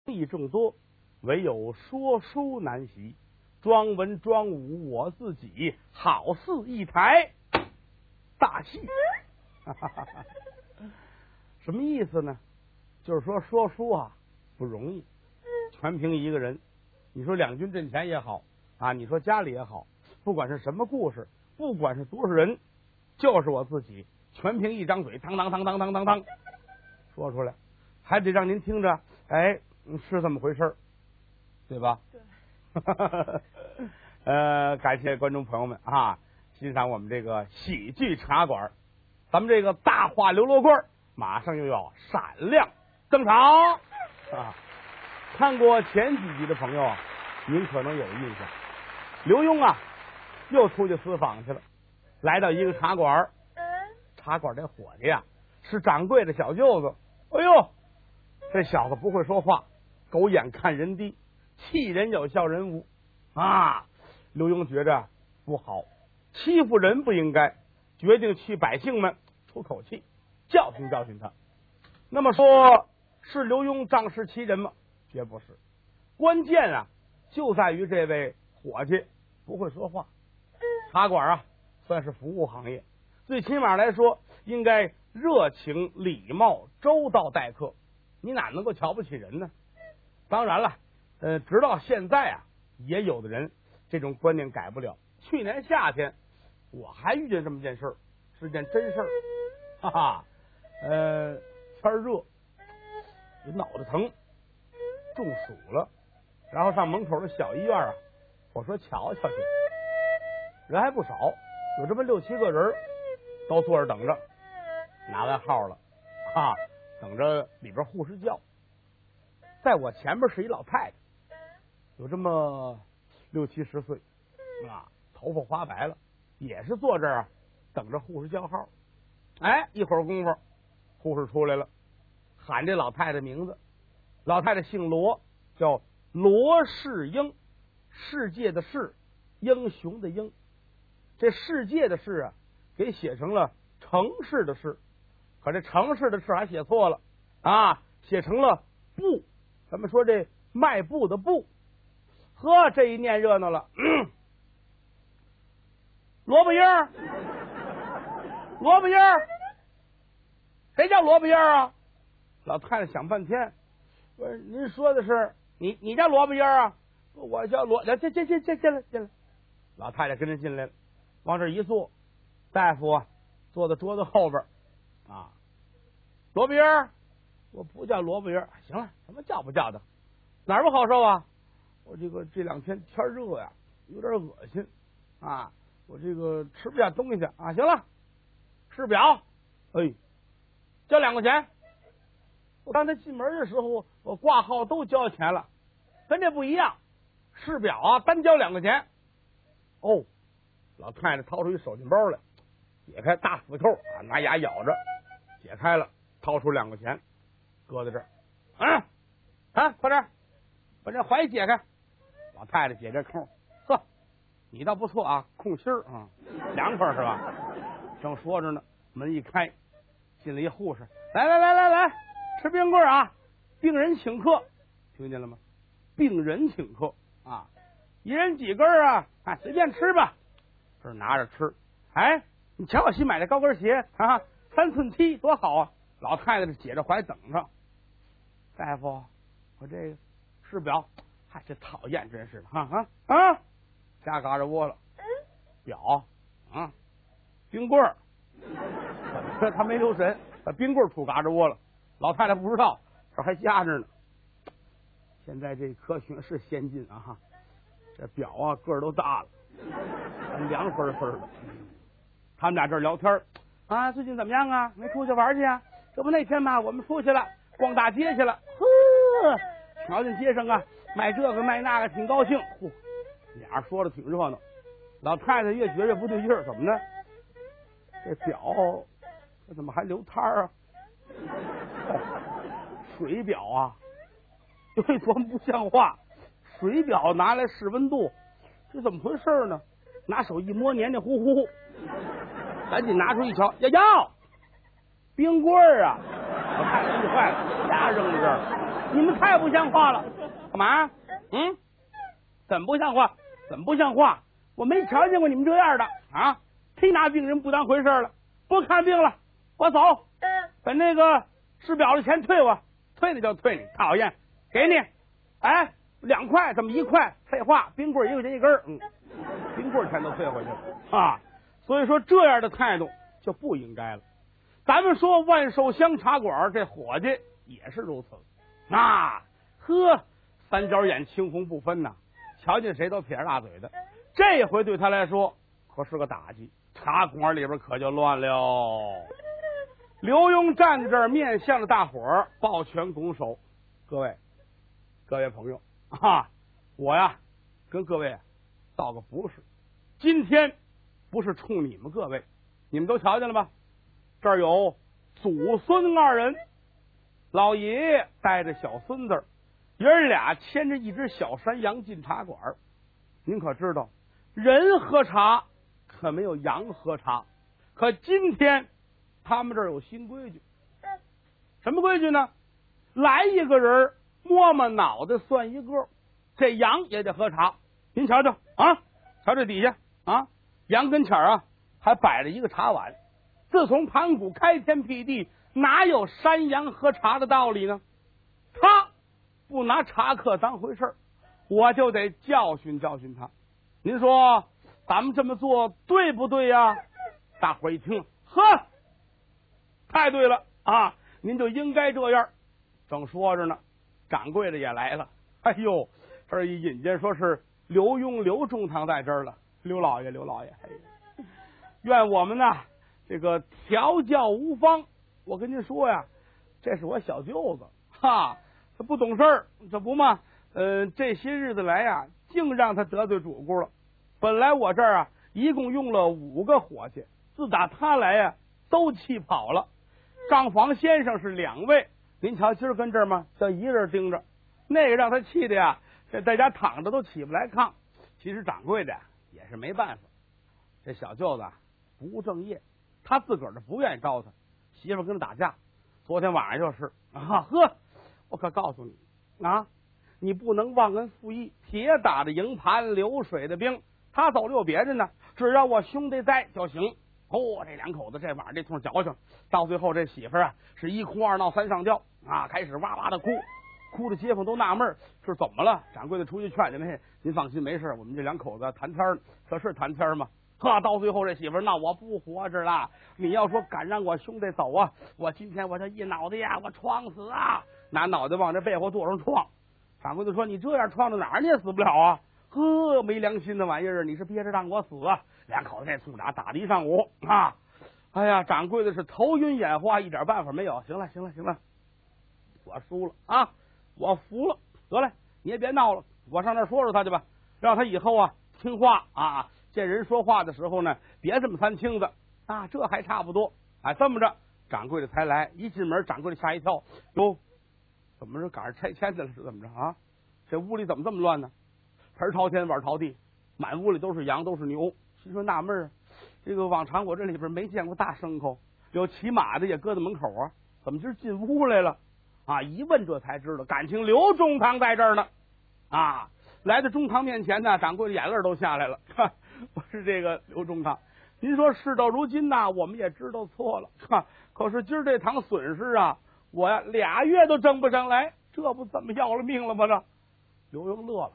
艺众多，唯有说书难习。装文装武我自己，好似一台大戏。什么意思呢？就是说书啊不容易，全凭一个人。你说两军阵前也好啊，你说家里也好，不管是什么故事，不管是多少人，就是我自己，全凭一张嘴，当当当当当当当说出来，还得让您听着，哎，是这么回事，对吧？ 对。 感谢观众朋友们啊，欣赏我们这个喜剧茶馆，咱们这个大话刘罗锅马上又要闪亮登场啊！看过前几集的朋友啊，您可能有印象，刘墉啊又出去私访去了，来到一个茶馆，茶馆这伙计啊是掌柜的小舅子。哎呦，这小子不会说话，狗眼看人低，气人有笑人无啊！刘墉觉着不好，欺负人不应该，决定去百姓们出口气，教训教训他。那么说是刘墉仗势欺人吗？绝不是，关键啊就在于这位伙计不会说话。茶馆啊算是服务行业，最起码来说应该热情礼貌周到待客，你哪能够瞧不起人呢？当然了，直到现在啊也有的人这种观念改不了。去年夏天我还遇见这么件事儿，是件真事儿，哈哈。天热，脑袋疼，中暑了，然后上门口的小医院啊，我说瞧瞧去，人还不少，有这么6、7个人都坐着等着，拿完号了啊，等着里边护士叫。在我前面是一老太太，有这么60、70岁啊，头发花白了，也是坐这儿啊等着护士叫号。哎，一会儿功夫护士出来了，喊这老太太名字。老太太姓罗，叫罗世英，世界的世，英雄的英。这世界的世啊给写成了城市的市，可这城市的市还写错了啊，写成了步。咱们说这迈步的步，呵，这一念热闹了。萝卜缨儿，萝卜缨儿，谁叫萝卜缨儿啊？老太太想半天，不是您说的是你叫萝卜缨儿啊？我叫罗，进来。老太太跟着进来了，往这一坐，大夫啊坐在桌子后边啊。萝卜缨儿，我不叫萝卜缨儿，行了，什么叫不叫的？哪儿不好受啊？我这2天天热呀，有点恶心啊，我这个吃不下东西啊。行了，试表，哎，交2块钱。我刚才进门的时候，我挂号都交钱了，咱这不一样，试表啊单交2块钱。哦，老太太掏出一手巾包来，解开大死扣啊，拿牙咬着，解开了，掏出2块钱，搁在这儿。快点把这怀解开。老太太解这扣，呵，你倒不错啊，空心儿啊，凉快是吧？正说着呢，门一开，进来一护士，来，吃冰棍啊！病人请客，听见了吗？病人请客啊，一人几根啊？随便吃吧。这拿着吃，哎，你瞧我新买的高跟鞋啊，3寸7，多好啊！老太太解着怀等着。大夫，我这个试表，嗨，这讨厌真是的，瞎嘎着窝了。表啊，冰棍儿，他没留神，把冰棍儿杵嘎着窝了。老太太不知道，这还夹着呢。现在这科学是先进啊，这表啊个儿都大了，凉分的。他们俩这聊天啊，最近怎么样啊？没出去玩去啊？这不那天嘛，我们出去了，逛大街去了。呵，瞧见街上啊卖这个卖那个，挺高兴。俩人说的挺热闹。老太太越觉得不对劲儿，怎么呢？这表这怎么还留摊儿啊？水表啊，有一多不像话！水表拿来试温度，这怎么回事呢？拿手一摸，黏黏糊糊，赶紧拿出一瞧，冰棍儿啊！我太气坏了，丫扔在这儿。 你们太不像话了！干嘛？怎么不像话？怎么不像话？我没瞧见过你们这样的啊！忒拿病人不当回事了，不看病了，我走。把那个试表的钱退我，退你就退你，讨厌！给你，哎，2块，怎么1块？废话，冰棍1块钱1根冰棍钱都退回去了啊！所以说这样的态度就不应该了。咱们说万寿香茶馆这伙计也是如此，三角眼青红不分呐，瞧见谁都撇着大嘴的。这回对他来说可是个打击，茶馆里边可就乱了。刘墉站在这儿，面向着大伙儿，抱拳拱手：“各位朋友我呀跟各位道个不是，今天不是冲你们各位，你们都瞧见了吧？这儿有祖孙2人，老爷爷带着小孙子，爷儿俩牵着一只小山羊进茶馆。您可知道，人喝茶可没有羊喝茶。可今天他们这儿有新规矩，什么规矩呢？来一个人摸摸脑袋算一个，这羊也得喝茶。您瞧瞧瞧这底下羊跟前还摆着一个茶碗。自从盘古开天辟地，哪有山羊喝茶的道理呢？他不拿茶客当回事，我就得教训教训他。您说咱们这么做对不对呀？大伙一听，太对了您就应该这样。正说着呢，掌柜的也来了。哎呦，这一引荐说是刘墉刘中堂在这儿了。刘老爷，愿我们呢这个调教无方。我跟您说呀，这是我小舅子他不懂事儿，这不嘛这些日子来呀，净让他得罪主顾了。本来我这儿一共用了5个伙计，自打他来呀都气跑了。账房先生是2位，您瞧今儿跟这儿嘛，就一人盯着，那个让他气的呀，这在家躺着都起不来炕。其实掌柜的也是没办法，这小舅子不务正业，他自个儿不愿意招他，媳妇跟他打架。昨天晚上就是我可告诉你你不能忘恩负义，铁打的营盘流水的兵。他走了有别人呢，只要我兄弟在就行。这2口子这晚上这通矫情，到最后这媳妇是1哭2闹3上吊开始哇哇的哭的街坊都纳闷是怎么了。掌柜的出去劝劝您放心没事，我们这2口子谈天，这是谈天吗？到最后这媳妇那我不活着了，你要说敢让我兄弟走我今天我这一脑袋我撞死拿脑袋往这被窝垛上撞。掌柜的说你这样撞到哪儿你也死不了没良心的玩意儿，你是憋着让我死2口子这从打得一上午哎呀，掌柜的是头晕眼花，一点办法没有。行了，我输了我服了，得嘞，你也别闹了，我上那说说他去吧，让他以后听话见人说话的时候呢，别这么3清子这还差不多这么着，掌柜的才来。一进门，掌柜的吓一跳，哟，怎么是赶上拆迁去了是怎么着这屋里怎么这么乱呢？盆朝天碗朝地，满屋里都是羊都是牛。心说纳闷这个往常我这里边没见过大牲口，有骑马的也搁在门口怎么今儿进屋来了一问这才知道，感情刘中堂在这儿呢来到中堂面前呢，掌柜的眼泪都下来了。我是这个刘中堂，您说事到如今我们也知道错了可是今儿这堂损失我呀2月都挣不上来，这不怎么要了命了吗？这刘墉乐了，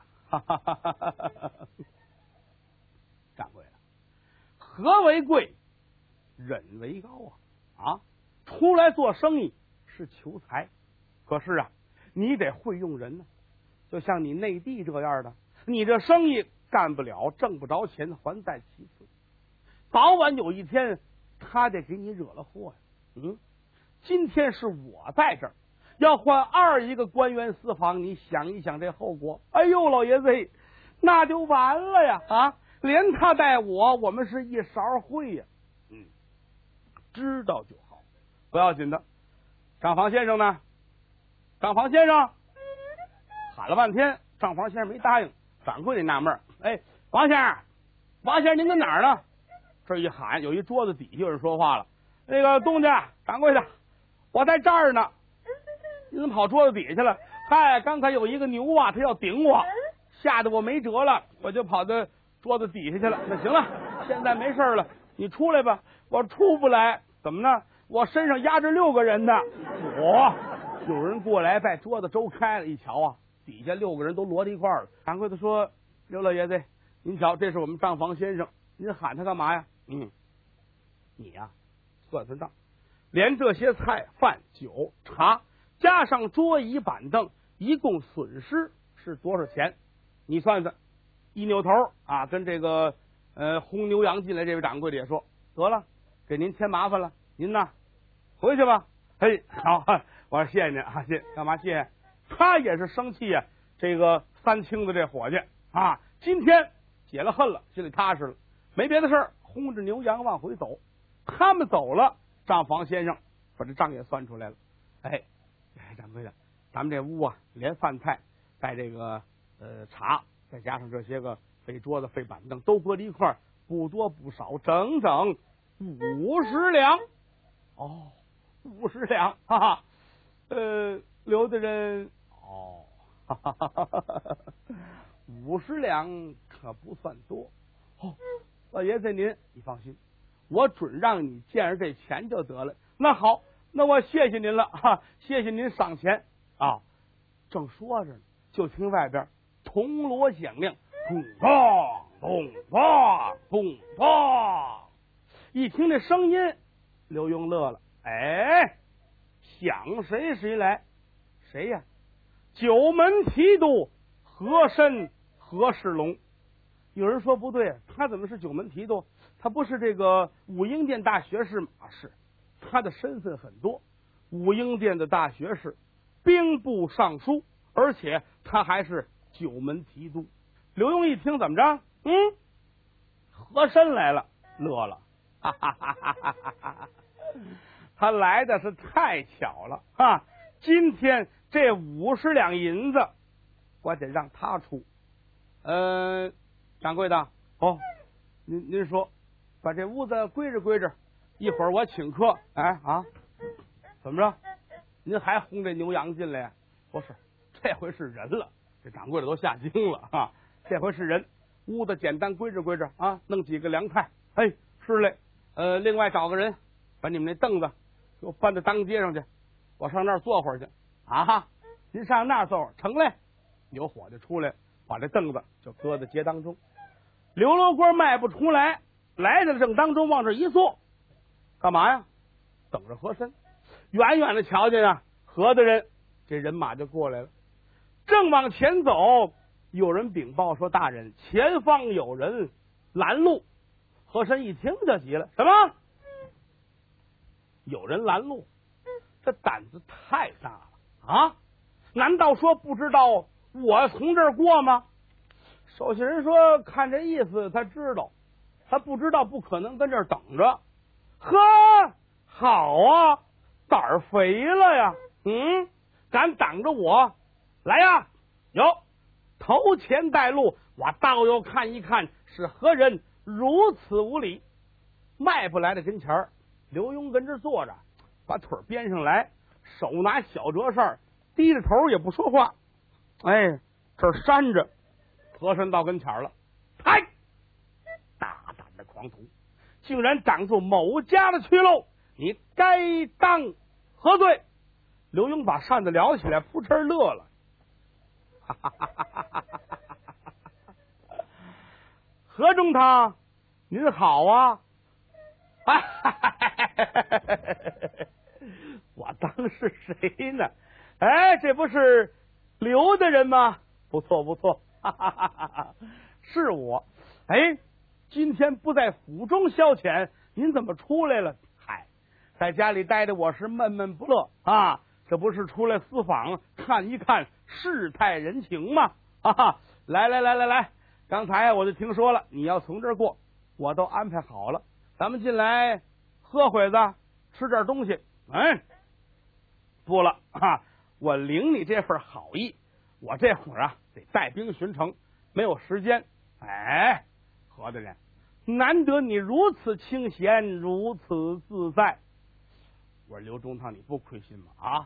掌柜的，和为贵，忍为高出来做生意是求财，可是你得会用人呢。就像你内地这样的，你这生意干不了，挣不着钱，还在其次，早晚有一天他得给你惹了祸呀。今天是我在这儿，要换2一个官员私访，你想一想这后果。哎呦，老爷子，那就完了呀连他带我们是一勺烩呀。知道就好，不要紧的。账房先生呢？账房先生喊了半天，账房先生没答应。掌柜的纳闷王先生您跟哪儿呢？这一喊，有一桌子底下有人说话了，那个东家，掌柜的，我在这儿呢。你怎么跑桌子底下去了？ 嗨，刚才有一个牛啊，他要顶我，吓得我没辙了，我就跑到桌子底下去了。那行了，现在没事了，你出来吧。我出不来，怎么呢？我身上压着6个人呢。有人过来把桌子周开了，一瞧啊，底下6个人都摞在一块儿了。掌柜的说：“刘老爷子，您瞧，这是我们账房先生，您喊他干嘛呀？”你呀，算算账，连这些菜、饭、酒、茶，加上桌椅板凳，一共损失是多少钱？你算算。一扭头啊，跟这个轰牛羊进来这位掌柜的也说：“得了，给您添麻烦了，您呢回去吧。”嘿，好，我说谢谢您啊，谢干嘛谢谢？他也是生气呀，这个三清的这伙计啊，今天解了恨了，心里踏实了，没别的事儿，轰着牛羊往回走。他们走了，账房先生把这账也算出来了。哎，掌柜的，咱们这屋啊，连饭菜带这个茶，再加上这些个废桌子、废板凳，都搁在一块儿，不多不少，整整50两。哦，50两，哈哈。刘大人，哈哈哈哈，50两可不算多。老爷子你放心，我准让你见着这钱就得了。那好，那我谢谢您了哈，谢谢您赏钱啊。正说着呢，就听外边铜锣响亮，咚咚咚咚咚咚。一听这声音，刘墉乐了，哎，想谁谁来？谁呀？九门提督和珅和世龙。有人说不对，他怎么是九门提督？他不是这个武英殿大学士吗？是，他的身份很多，武英殿的大学士，兵部尚书，而且他还是九门提督。刘墉一听怎么着？和珅来了，乐了，哈哈哈哈哈哈！他来的是太巧了啊！今天这50两银子，我得让他出。掌柜的，您说，把这屋子归置归置，一会儿我请客。怎么着？您还轰这牛羊进来呀？不是，这回是人了。这掌柜的都吓惊了啊！这回是人，屋子简单归置归置啊，弄几个凉菜。哎，是嘞。另外找个人，把你们那凳子给我搬到当街上去，我上那儿坐会儿去。您上那儿坐会儿，成嘞。有伙计出来，把这凳子就搁在街当中。刘罗锅迈不出来，来到正当中，往这一坐，干嘛呀？等着和珅。远远的瞧见啊，何大人这人马就过来了，正往前走，有人禀报说：“大人，前方有人拦路。”和珅一听就急了：“什么？有人拦路？这胆子太大了啊！难道说不知道我从这儿过吗？”守信人说：“看这意思，他知道，他不知道，不可能跟这儿等着。”呵，好啊，胆儿肥了呀！敢挡着我？来呀！有头前带路，我倒要看一看是何人如此无礼。迈不来的跟前儿，刘墉跟这坐着，把腿编上来，手拿小折扇，低着头也不说话。哎，这扇着。和珅到跟前了，嗨！大胆的狂徒，竟然挡住某家的去路，你该当何罪？刘墉把扇子撩起来，扑哧乐了，哈哈哈哈哈哈！何中堂，您好啊！哈哈哈哈哈！我当是谁呢？哎，这不是刘大人吗？不错不错。是我。哎，今天不在府中消遣，您怎么出来了？嗨，在家里待着我是闷闷不乐啊，这不是出来私访看一看世态人情吗？来，刚才我就听说了你要从这儿过，我都安排好了，咱们进来喝会子，吃点东西。不了啊，我领你这份好意，我这会儿啊得带兵巡城，没有时间。哎，何大人，难得你如此清闲，如此自在。我说刘中堂，你不亏心吗？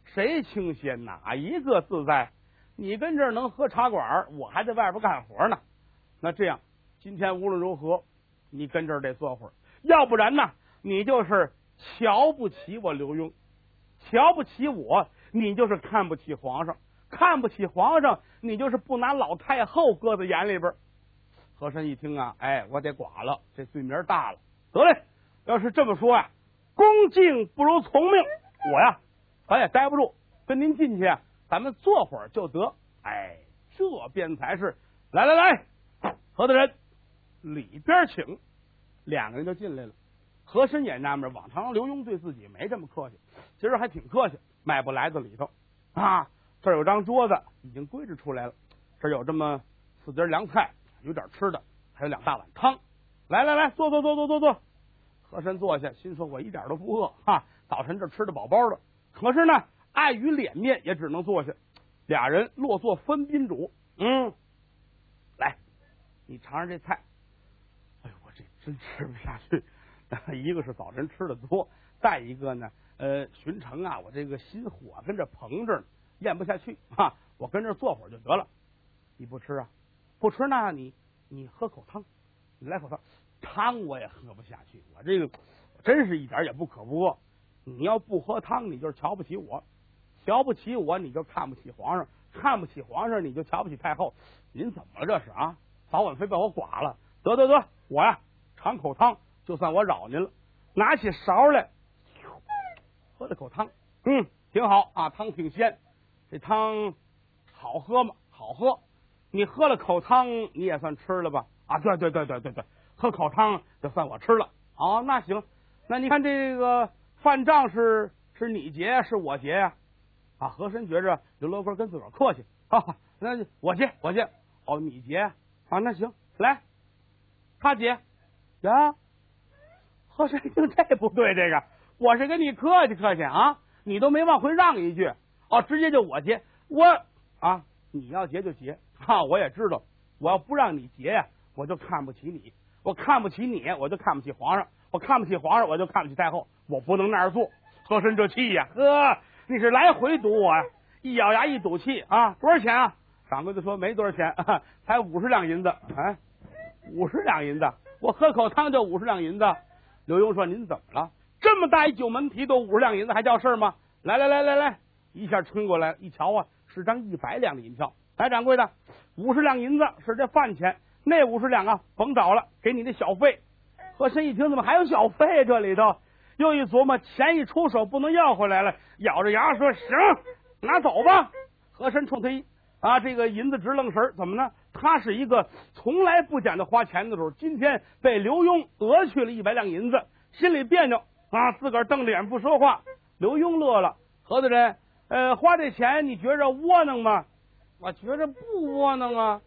谁清闲哪一个自在？你跟这儿能喝茶馆，我还在外边干活呢。那这样，今天无论如何，你跟这儿得坐会儿，要不然呢，你就是瞧不起我刘墉，瞧不起我，你就是看不起皇上，看不起皇上，你就是不拿老太后搁在眼里边。和珅一听啊，哎，我得剐了，这罪名大了。得嘞，要是这么说呀，恭敬不如从命，我呀，咱也待不住，跟您进去，咱们坐会儿就得。哎，这便才是。来来来，何大人里边请。两个人就进来了。和珅也纳闷，往常刘墉对自己没这么客气，今儿还挺客气，迈步来到里头啊，这儿有张桌子已经归置出来了，这儿有这么4碟凉菜，有点吃的，还有2大碗汤。来来来，坐坐坐坐坐坐。和珅坐下，心说我一点都不饿哈，早晨这吃的饱饱的。可是呢，碍于脸面，也只能坐下。俩人落座分宾主。来，你尝尝这菜。哎呦，我这真吃不下去。一个是早晨吃的多，再一个呢，巡城啊，我这个心火跟这膨着呢，咽不下去啊。我跟这坐会儿就得了。你不吃啊？不吃那你喝口汤，你来口汤。汤我也喝不下去，我这个真是一点也不可不饿。你要不喝汤，你就是瞧不起我，瞧不起我，你就看不起皇上，看不起皇上，你就瞧不起太后。您怎么了这是啊？早晚非把我剐了。得，我呀尝口汤，就算我扰您了。拿起勺来，喝了口汤，挺好啊，汤挺鲜。这汤好喝吗？好喝。你喝了口汤，你也算吃了吧？啊，对，喝口汤就算我吃了。哦，那行，那你看这个饭账是你结是我结呀？啊，和珅觉着刘罗锅跟自个儿客气啊，那我结。哦，你结啊？那行，来，他结呀。和珅一听这不对，这个我是跟你客气啊，你都没往回让一句哦，直接就我结。我啊，你要结就结啊，我也知道，我要不让你结呀，我就看不起你。我看不起你，我就看不起皇上；我看不起皇上，我就看不起太后。我不能那样做。和珅这气呀，你是来回堵我呀！一咬牙一赌气啊，多少钱啊？掌柜的说没多少钱，才50两银子。哎，50两银子，我喝口汤就50两银子。刘墉说：“您怎么了？这么大一九门题都50两银子，还叫事儿吗？”来，一下冲过来，一瞧啊，是张100两的银票。来，掌柜的，50两银子是这饭钱。那50两啊，甭找了，给你的小费。和珅一听，怎么还有小费？这里头又一琢磨，钱一出手不能要回来了，咬着牙说：“行，拿走吧。”和珅冲他这个银子直愣神，怎么呢？他是一个从来不讲究花钱的时候，今天被刘墉讹去了100两银子，心里别扭啊，自个儿瞪着眼不说话。刘墉乐了：“何大人，花这钱你觉着窝囊吗？”我觉着不窝囊啊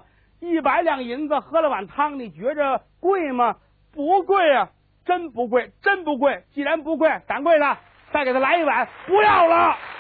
，100两银子喝了碗汤，你觉着贵吗？不贵啊，真不贵。既然不贵，掌柜的再给他来一碗。不要了。